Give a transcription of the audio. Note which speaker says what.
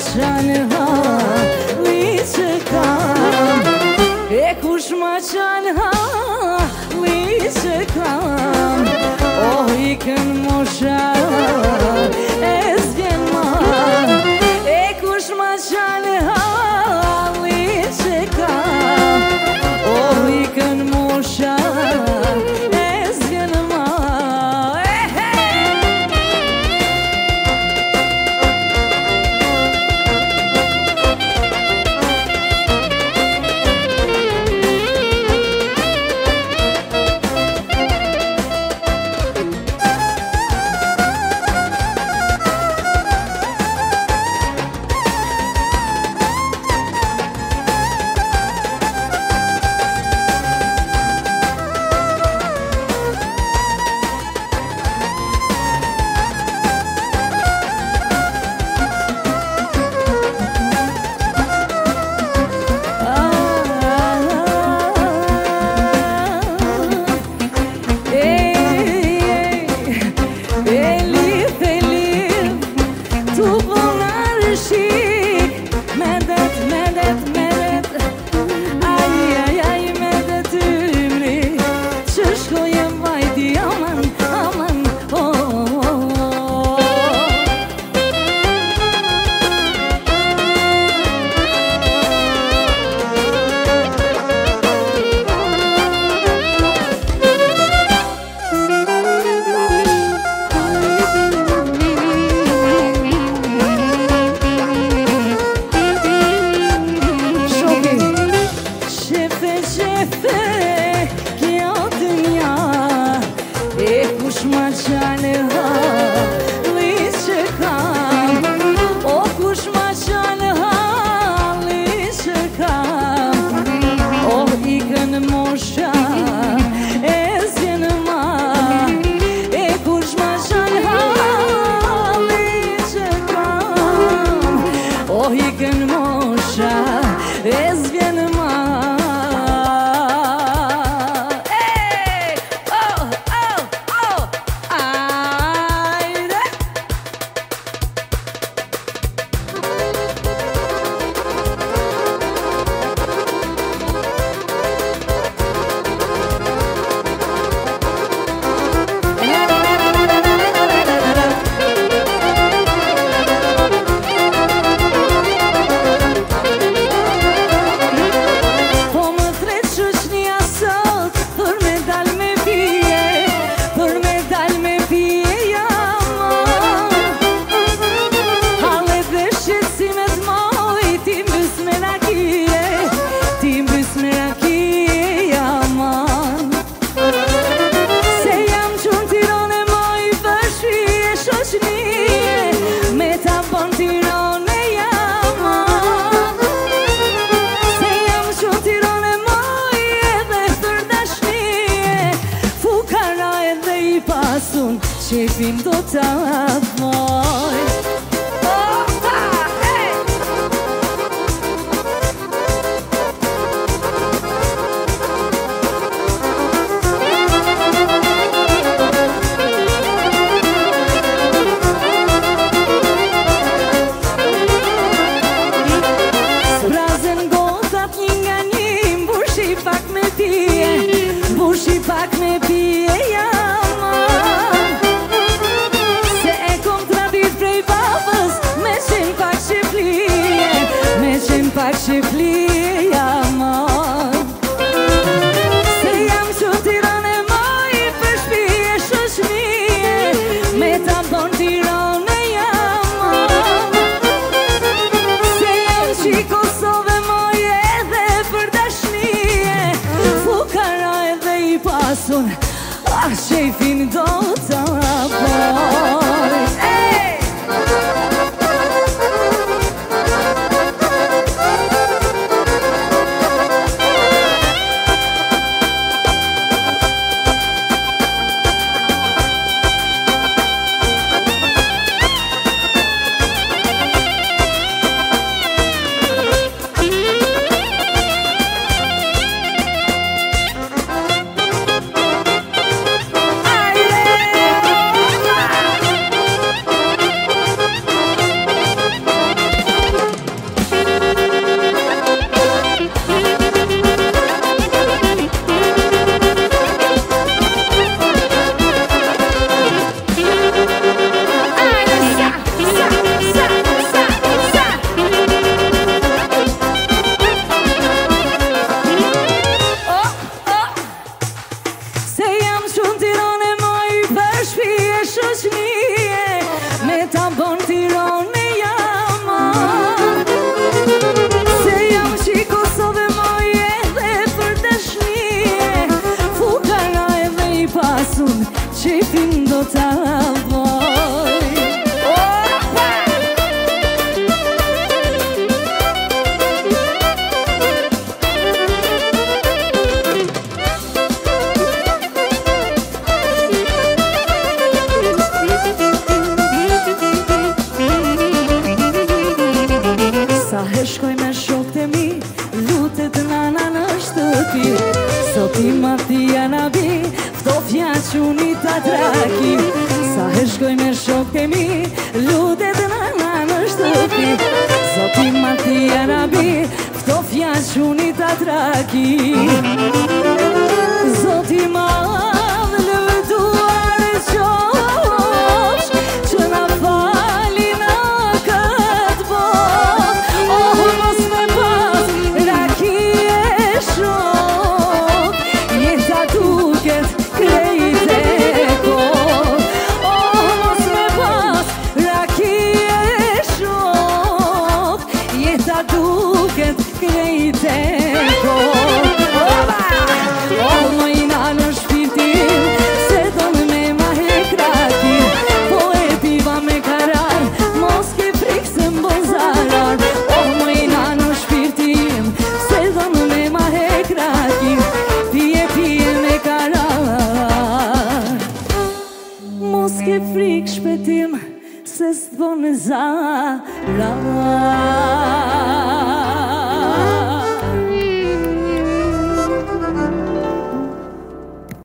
Speaker 1: qanëha liqë kam E kush ma qanëha liqë kam Oh, ikën mosha e zgjen ma E kush ma qanëha liqë kam Oh, ikën mosha e zgjen ma kraki Zoti madh lëvduar e qofsh Që na fali në këtë bot Oh, mos me pas raki e shok Jeta duket krejt e kot Oh, mos me pas raki e shok Jeta duket krejt e kot Oh, mojna në shpirtin Se don me ma hekraki Po e piva me karar Mos ke frik se mbon zarar Oh, mojna në shpirtin Se don me ma hekraki Pije me karar Mos ke frik shpetim Se s'bon zarar